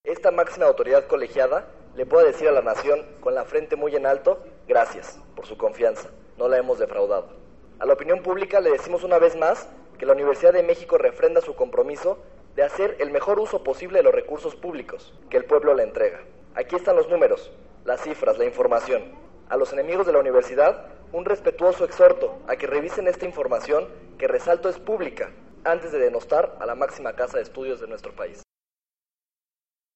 esta máxima autoridad colegiada le pueda decir a la nación con la frente muy en alto, gracias por su confianza, no la hemos defraudado. A la opinión pública le decimos una vez más que la Universidad de México refrenda su compromiso de hacer el mejor uso posible de los recursos públicos que el pueblo le entrega. Aquí están los números, las cifras, la información. A los enemigos de la universidad, un respetuoso exhorto a que revisen esta información que, resalto, es pública, antes de denostar a la máxima casa de estudios de nuestro país.